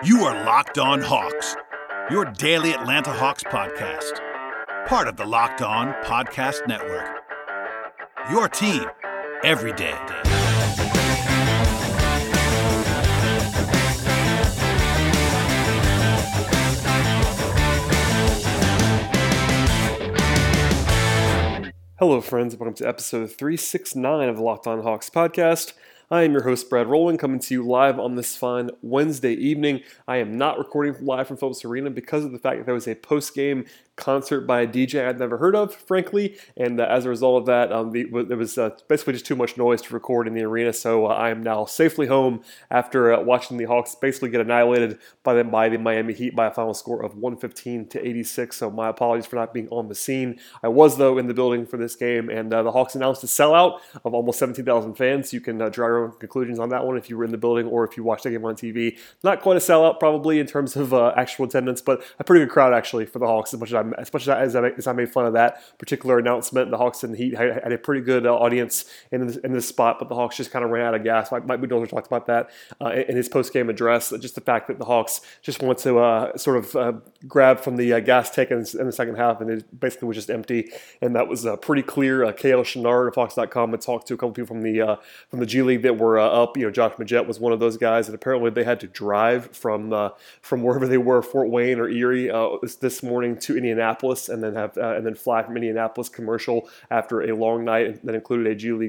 You are Locked On Hawks, your daily Atlanta Hawks podcast. Part of the Locked On Podcast Network. Your team every day. Hello, friends. Welcome to episode 369 of the Locked On Hawks podcast. I am your host, Brad Rowland, coming to you live on this fine Wednesday evening. I am not recording live from Phillips Arena because of the fact that there was a post-game concert by a DJ I'd never heard of, frankly, and as a result of that, there was basically just too much noise to record in the arena, so I am now safely home after watching the Hawks basically get annihilated by the Miami Heat by a final score of 115-86, so my apologies for not being on the scene. I was, though, in the building for this game, and the Hawks announced a sellout of almost 17,000 fans. You can draw your own conclusions on that one if you were in the building or if you watched the game on TV. Not quite a sellout, probably, in terms of actual attendance, but a pretty good crowd, actually, for the Hawks, as I made fun of that particular announcement. The Hawks and the Heat had a pretty good audience in this spot, but the Hawks just kind of ran out of gas. Mike Budenholzer talked about that in his post-game address, just the fact that the Hawks just want to grab from the gas tank in the second half, and it basically was just empty, and that was pretty clear. K.L. Chenard of Hawks.com had talked to a couple people from the G League that were up. Josh Magette was one of those guys, and apparently they had to drive from wherever they were, Fort Wayne or Erie, this morning to Indianapolis, and then fly from Indianapolis commercial after a long night that included a G League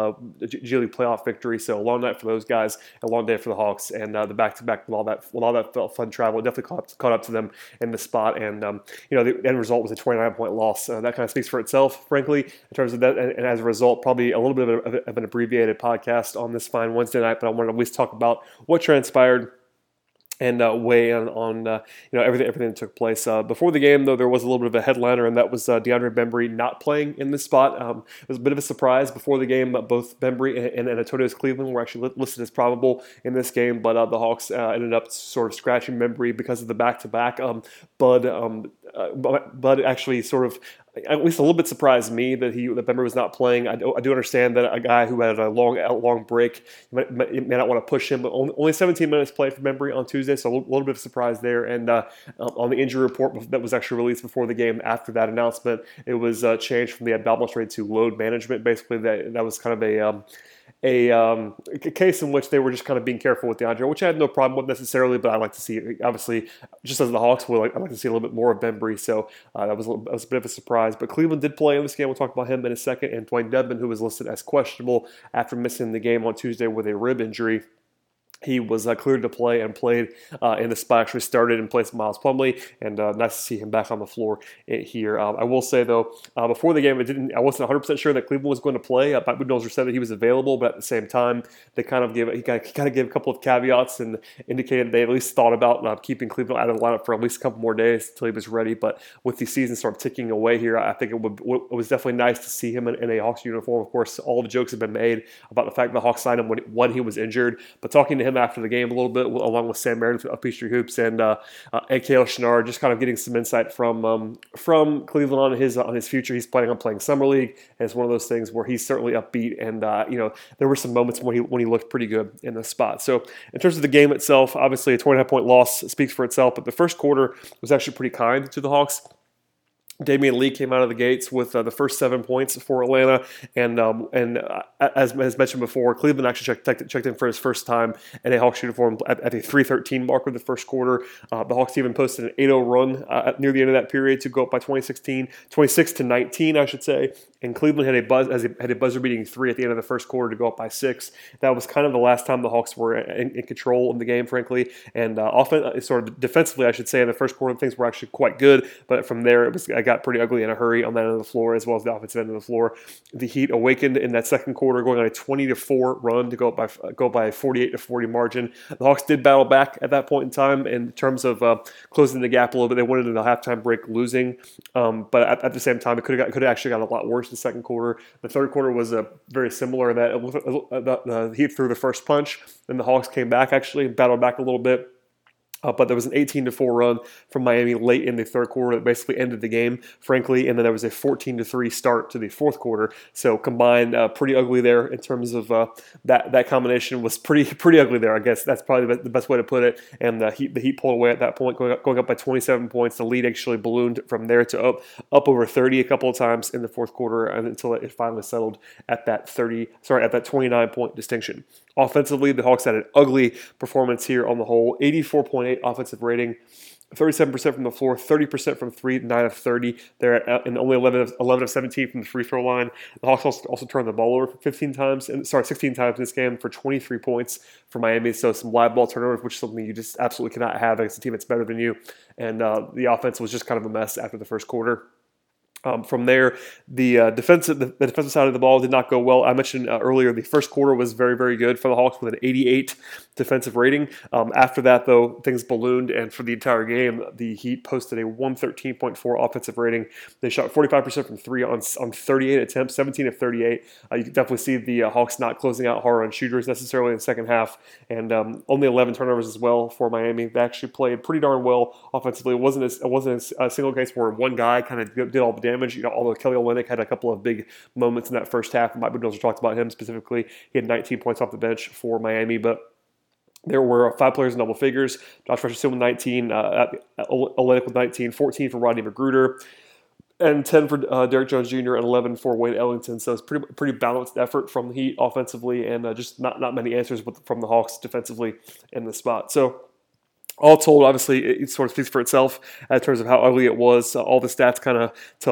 playoff victory. So a long night for those guys, a long day for the Hawks, and the back-to-back with all that fun travel, it definitely caught up to them in the spot. And the end result was a 29-point loss. That kind of speaks for itself, frankly, in terms of that. And as a result, probably a little bit of an abbreviated podcast on this fine Wednesday night. But I want to at least talk about what transpired and weigh in on everything that took place. Before the game, though, there was a little bit of a headliner, and that was DeAndre Bembry not playing in this spot. It was a bit of a surprise before the game. Both Bembry and Antonio Cleveland were actually listed as probable in this game, but the Hawks ended up sort of scratching Bembry because of the back-to-back. Bud actually sort of at least a little bit surprised me that Bembry was not playing. I do understand that a guy who had a long break, you may not want to push him, but only 17 minutes played for Bembry on Tuesday, so a little bit of surprise there. And on the injury report that was actually released before the game, after that announcement, it was changed from the abdominal strain to load management. Basically, that was kind of a case in which they were just kind of being careful with DeAndre, which I had no problem with necessarily, but I like to see, obviously, just as the Hawks would, I'd like to see a little bit more of Bembry, so that was a bit of a surprise. But Cleveland did play in this game. We'll talk about him in a second. And Dwayne Dedmon, who was listed as questionable after missing the game on Tuesday with a rib injury, he was cleared to play and played in the spot. Actually started in place of Miles Plumlee, and nice to see him back on the floor here. I will say, though, before the game, I wasn't 100% sure that Cleveland was going to play. Mike Budenholzer said that he was available, but at the same time, he kind of gave a couple of caveats and indicated they at least thought about keeping Cleveland out of the lineup for at least a couple more days until he was ready. But with the season sort of ticking away here, I think it was definitely nice to see him in a Hawks uniform. Of course, all the jokes have been made about the fact that the Hawks signed him when he was injured, but talking to him after the game a little bit, along with Sam Meredith of Peachtree Hoops and K.L. Chenard, just kind of getting some insight from Cleveland on his future. He's planning on playing summer league, and it's one of those things where he's certainly upbeat. And there were some moments when he looked pretty good in the spot. So in terms of the game itself, obviously a 29-point loss speaks for itself. But the first quarter was actually pretty kind to the Hawks. Damian Lee came out of the gates with the first 7 points for Atlanta, and as mentioned before, Cleveland actually checked in for his first time in a Hawks uniform at the 3:13 mark of the first quarter. The Hawks even posted an 8-0 run near the end of that period to go up by 26-19, I should say. And Cleveland had a buzzer-beating 3 at the end of the first quarter to go up by 6. That was kind of the last time the Hawks were in control in the game, frankly. And often, sort of defensively, I should say, in the first quarter, things were actually quite good. But from there, it got pretty ugly in a hurry on that end of the floor, as well as the offensive end of the floor. The Heat awakened in that second quarter, going on a 20-4 run to go by a 48-40 margin. The Hawks did battle back at that point in time in terms of closing the gap a little bit. They went into the halftime break losing, but at the same time, it could have actually got a lot worse in the second quarter. The third quarter was very similar. That the Heat threw the first punch, then the Hawks came back, actually battled back a little bit. But there was an 18-4 run from Miami late in the third quarter that basically ended the game, frankly. And then there was a 14-3 start to the fourth quarter. So combined, pretty ugly there in terms of that combination was pretty ugly there. I guess that's probably the best way to put it. And the Heat pulled away at that point, going up by 27 points. The lead actually ballooned from there to up over 30 a couple of times in the fourth quarter, and until it finally settled at that 29-point distinction. Offensively, the Hawks had an ugly performance here on the whole. 84.8 offensive rating, 37% from the floor, 30% from three, 9 of 30. They're at, and only 11 of 17 from the free throw line. The Hawks also turned the ball over 16 times in this game for 23 points for Miami. So some live ball turnovers, which is something you just absolutely cannot have against a team that's better than you. And the offense was just kind of a mess after the first quarter. From there, the defensive side of the ball did not go well. I mentioned earlier the first quarter was very, very good for the Hawks with an 88 defensive rating. After that, though, things ballooned, and for the entire game, the Heat posted a 113.4 offensive rating. They shot 45% from three on 38 attempts, 17 of 38. You can definitely see the Hawks not closing out hard on shooters necessarily in the second half, and only 11 turnovers as well for Miami. They actually played pretty darn well offensively. It wasn't a single case where one guy kind of did all the damage. Although Kelly Olynyk had a couple of big moments in that first half. Mike Budenholzer talked about him specifically. He had 19 points off the bench for Miami, but there were 5 players in double figures. Josh Richardson with 19, Olynyk with 19, 14 for Rodney McGruder, and 10 for Derrick Jones Jr. and 11 for Wade Ellington. So it's pretty balanced effort from the Heat offensively, and just not many answers from the Hawks defensively in this spot. So all told, obviously, it sort of speaks for itself in terms of how ugly it was. All the stats kind of tell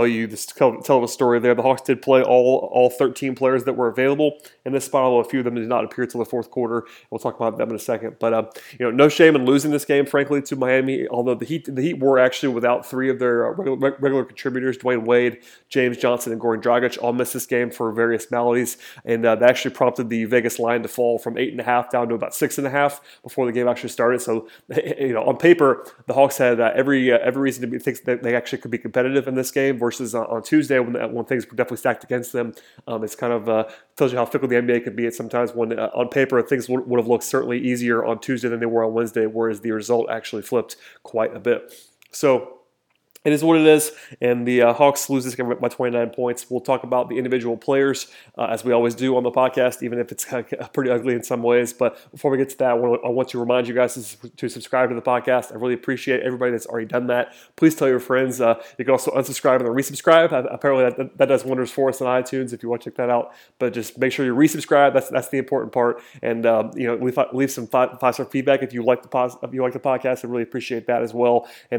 a story there. The Hawks did play all 13 players that were available in this spot, although a few of them did not appear till the fourth quarter. We'll talk about them in a second. But no shame in losing this game, frankly, to Miami. Although the Heat were actually without 3 of their regular contributors: Dwayne Wade, James Johnson, and Goran Dragic all missed this game for various maladies, and that actually prompted the Vegas line to fall from 8.5 down to about 6.5 before the game actually started. So, on paper, the Hawks had every reason to think that they actually could be competitive in this game. Versus on Tuesday, when things were definitely stacked against them, it's kind of tells you how fickle the NBA can be at sometimes. When on paper things would have looked certainly easier on Tuesday than they were on Wednesday, whereas the result actually flipped quite a bit. So it is what it is, and the Hawks lose this game by 29 points. We'll talk about the individual players, as we always do on the podcast, even if it's pretty ugly in some ways. But before we get to that, I want to remind you guys to subscribe to the podcast. I really appreciate everybody that's already done that. Please tell your friends. You can also unsubscribe and then resubscribe. Apparently that does wonders for us on iTunes if you want to check that out. But just make sure you resubscribe. That's the important part. And leave some five-star feedback if you like the podcast. I really appreciate that as well. And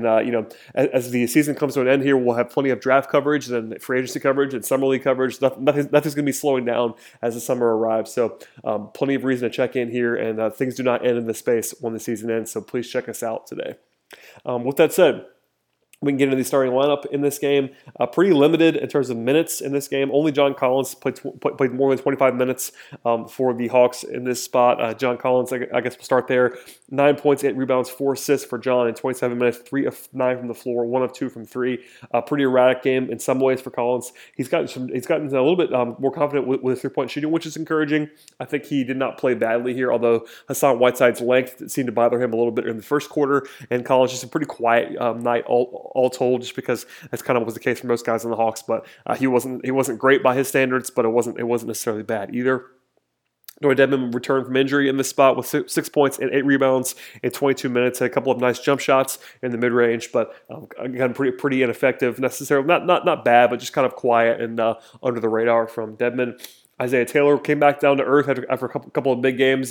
as the season comes to an end here, we'll have plenty of draft coverage and free agency coverage and summer league coverage. Nothing's going to be slowing down as the summer arrives. So plenty of reason to check in here, and things do not end in this space when the season ends. So please check us out today. With that said, we can get into the starting lineup in this game. Pretty limited in terms of minutes in this game. Only John Collins played more than 25 minutes for the Hawks in this spot. John Collins, I guess we'll start there. 9 points, 8 rebounds, 4 assists for John in 27 minutes, 3 of 9 from the floor, 1 of 2 from 3. Pretty erratic game in some ways for Collins. He's gotten a little bit more confident with 3-point shooting, which is encouraging. I think he did not play badly here, although Hassan Whiteside's length seemed to bother him a little bit in the first quarter, and Collins just a pretty quiet night all told, just because that's kind of was the case for most guys on the Hawks. But he wasn't great by his standards, but it wasn't necessarily bad either. Noah Dedmon returned from injury in this spot with 6 points and 8 rebounds in 22 minutes, and a couple of nice jump shots in the mid-range, but again, pretty ineffective necessarily. Not bad, but just kind of quiet and under the radar from Dedmon. Isaiah Taylor came back down to earth after a couple of big games.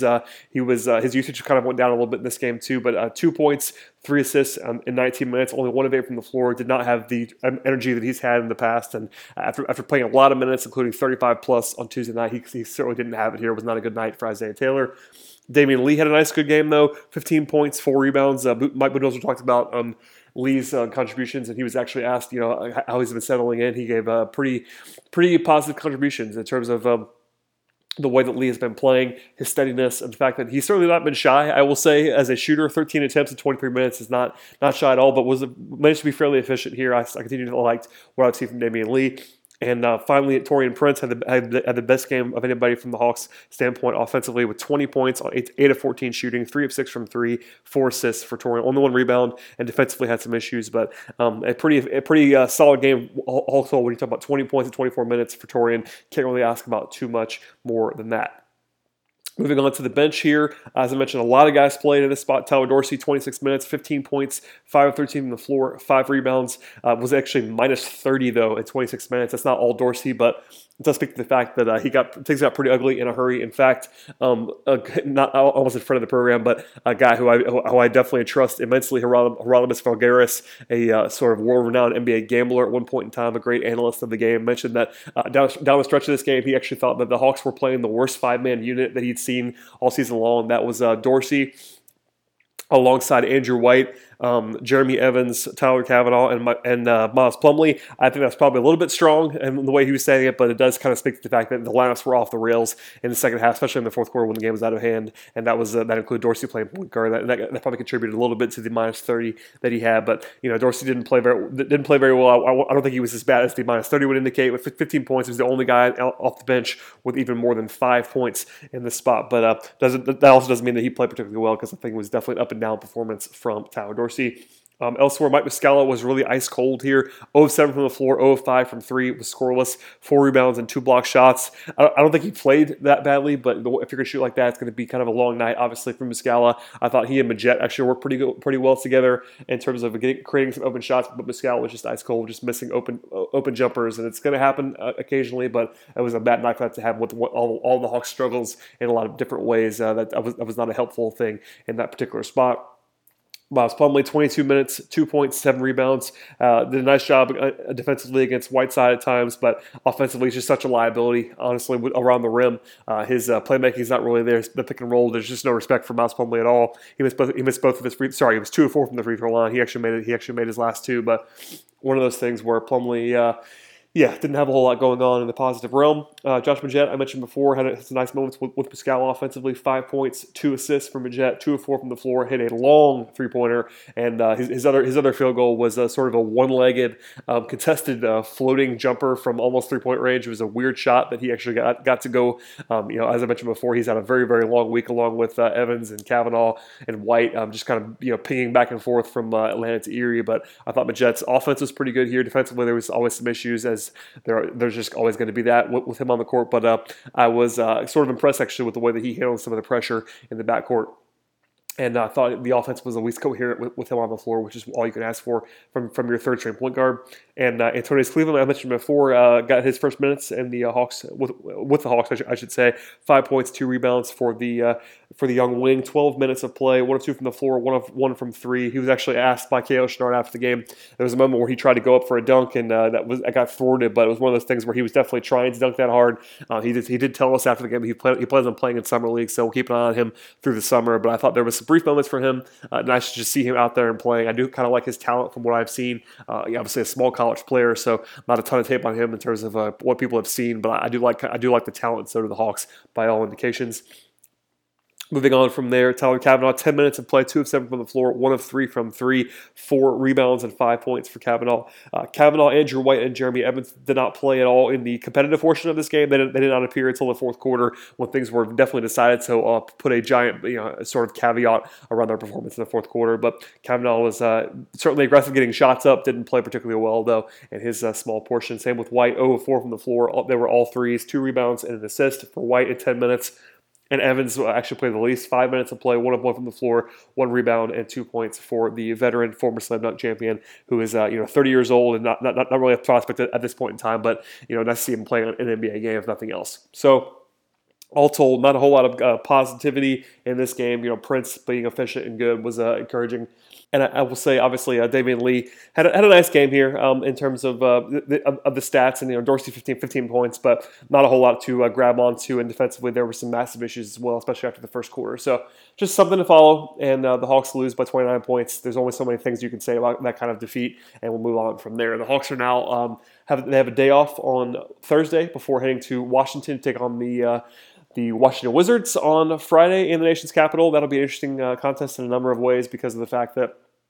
His usage kind of went down a little bit in this game too, but 2 points, 3 assists in 19 minutes, only 1 of 8 from the floor. Did not have the energy that he's had in the past, and after playing a lot of minutes, including 35 plus on Tuesday night, he certainly didn't have it here. It was not a good night for Isaiah Taylor. Damian Lee had a nice good game though, 15 points, 4 rebounds. Mike Budenholzer talked about Lee's contributions, and he was actually asked, how he's been settling in. He gave pretty positive contributions in terms of the way that Lee has been playing, his steadiness, and the fact that he's certainly not been shy. I will say, as a shooter, 13 attempts in 23 minutes is not shy at all, but managed to be fairly efficient here. I continue to like what I've seen from Damian Lee. And finally, Taurean Prince had the best game of anybody from the Hawks standpoint offensively with 20 points on 8 of 14 shooting, 3 of 6 from 3, 4 assists for Taurean. Only 1 rebound, and defensively had some issues, but a pretty solid game. Also, when you talk about 20 points in 24 minutes for Taurean, can't really ask about too much more than that. Moving on to the bench here, as I mentioned, a lot of guys played in this spot. Tyler Dorsey, 26 minutes, 15 points, 5 of 13 from the floor, 5 rebounds. Was actually minus 30, though, in 26 minutes. That's not all Dorsey, but it does speak to the fact that things got pretty ugly in a hurry. In fact, not almost in front of the program, but a guy who I definitely trust immensely, Geraldo Falgares, a sort of world-renowned NBA gambler at one point in time, a great analyst of the game, mentioned that down the stretch of this game, he actually thought that the Hawks were playing the worst 5-man unit that he'd seen all season long. That was Dorsey alongside Andrew White, Jeremy Evans, Tyler Cavanaugh, and Miles Plumlee. I think that's probably a little bit strong in the way he was saying it, but it does kind of speak to the fact that the lineups were off the rails in the second half, especially in the fourth quarter when the game was out of hand, and that included Dorsey playing point guard. That probably contributed a little bit to the minus 30 that he had, but Dorsey didn't play very well. I don't think he was as bad as the minus 30 would indicate. With 15 points, he was the only guy off the bench with even more than 5 points in this spot, but that also doesn't mean that he played particularly well, because I think it was definitely an up and down performance from Tyler Dorsey. Elsewhere, Mike Muscala was really ice cold here. 0 of 7 from the floor, 0 of 5 from 3, was scoreless, 4 rebounds and 2 block shots. I don't think he played that badly, but if you're going to shoot like that, it's going to be kind of a long night, obviously, for Muscala. I thought he and Magette actually worked pretty well together in terms of creating some open shots, but Muscala was just ice cold, just missing open jumpers, and it's going to happen occasionally, but it was a bad night for that to happen with all the Hawks' struggles in a lot of different ways. That was not a helpful thing in that particular spot. Miles Plumlee, 22 minutes, 2 points, 7 rebounds. Did a nice job defensively against Whiteside at times, but offensively, he's just such a liability, honestly, around the rim. His playmaking is not really there. The pick and roll, there's just no respect for Miles Plumlee at all. He missed both of his he was 2 of 4 from the free throw line. He actually made his last 2, but one of those things where Plumlee didn't have a whole lot going on in the positive realm. Josh Magette, I mentioned before, had some nice moments with Muscala offensively. 5 points, 2 assists from Magette, 2 of 4 from the floor, hit a long three-pointer, and his other field goal was sort of a one-legged, contested floating jumper from almost three-point range. It was a weird shot that he actually got to go. As I mentioned before, he's had a very, very long week along with Evans and Cavanaugh and White, just kind of pinging back and forth from Atlanta to Erie. But I thought Magette's offense was pretty good here. Defensively, there was always some issues, as there's just always going to be that with him on the court, but I was sort of impressed actually with the way that he handled some of the pressure in the backcourt. And I thought the offense was at least coherent with him on the floor, which is all you can ask for from your third-string point guard. And Antonius Cleveland, I mentioned before, got his first minutes in the Hawks with the Hawks, I should say. 5 points, 2 rebounds for the young wing. 12 minutes of play, 1 of 2 from the floor, 1 of 1 from 3. He was actually asked by K.O. Chenard after the game. There was a moment where he tried to go up for a dunk, and I got thwarted. But it was one of those things where he was definitely trying to dunk that hard. He did tell us after the game he plans on playing in summer league, so we'll keep an eye on him through the summer. But I thought there was some brief moments for him. Nice to just see him out there and playing. I do kind of like his talent from what I've seen. Obviously, a small college player, so not a ton of tape on him in terms of what people have seen. But I do like the talent. So do the Hawks by all indications. Moving on from there, Tyler Cavanaugh, 10 minutes of play, 2 of 7 from the floor, 1 of 3 from 3, 4 rebounds and 5 points for Cavanaugh. Cavanaugh, Andrew White, and Jeremy Evans did not play at all in the competitive portion of this game. They did not appear until the fourth quarter when things were definitely decided. So put a giant, sort of caveat around their performance in the fourth quarter. But Cavanaugh was certainly aggressive, getting shots up. Didn't play particularly well though in his small portion. Same with White, 0 of 4 from the floor. They were all threes, 2 rebounds and an assist for White in 10 minutes. And Evans actually played the least, 5 minutes of play, 1 of 1 from the floor, 1 rebound, and 2 points for the veteran, former slam dunk champion, who is 30 years old and not really a prospect at this point in time, but nice to see him playing an NBA game if nothing else. So, all told, not a whole lot of positivity in this game. Prince being efficient and good was encouraging. And I will say, obviously, Damian Lee had a nice game here in terms of the stats. And Dorsey 15 points, but not a whole lot to grab onto. And defensively, there were some massive issues as well, especially after the first quarter. So just something to follow. And the Hawks lose by 29 points. There's only so many things you can say about that kind of defeat, and we'll move on from there. The Hawks are now have a day off on Thursday before heading to Washington to take on the Washington Wizards on Friday in the nation's capital. That'll be an interesting contest in a number of ways because of the fact that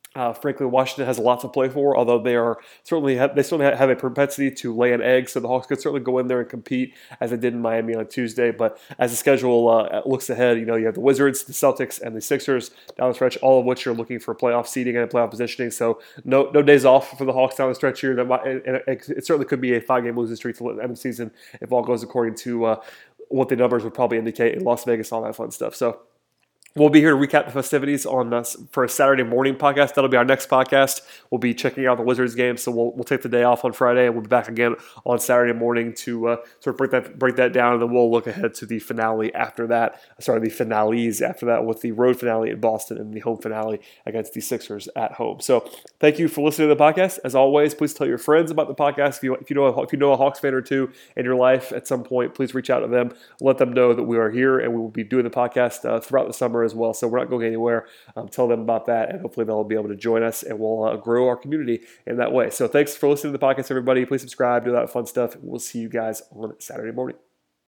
Frankly, Washington has a lot to play for, although they certainly have a propensity to lay an egg. So the Hawks could certainly go in there and compete as they did in Miami on Tuesday. But as the schedule looks ahead, you have the Wizards, the Celtics, and the Sixers down the stretch, all of which are looking for playoff seeding and playoff positioning. So no days off for the Hawks down the stretch here. It certainly could be a 5-game losing streak to the end of the season if all goes according to what the numbers would probably indicate in Las Vegas, all that fun stuff. So we'll be here to recap the festivities for a Saturday morning podcast. That'll be our next podcast. We'll be checking out the Wizards game, so we'll take the day off on Friday, and we'll be back again on Saturday morning to sort of break that down, and then we'll look ahead to the finale after that. The finales after that, with the road finale in Boston and the home finale against the Sixers at home. So thank you for listening to the podcast. As always, please tell your friends about the podcast. If you know a Hawks fan or two in your life at some point, please reach out to them. Let them know that we are here, and we will be doing the podcast throughout the summer as well. So we're not going anywhere. Tell them about that, and hopefully they'll be able to join us, and we'll grow our community in that way. So thanks for listening to the podcast, everybody. Please subscribe, do that fun stuff. We'll see you guys on Saturday morning.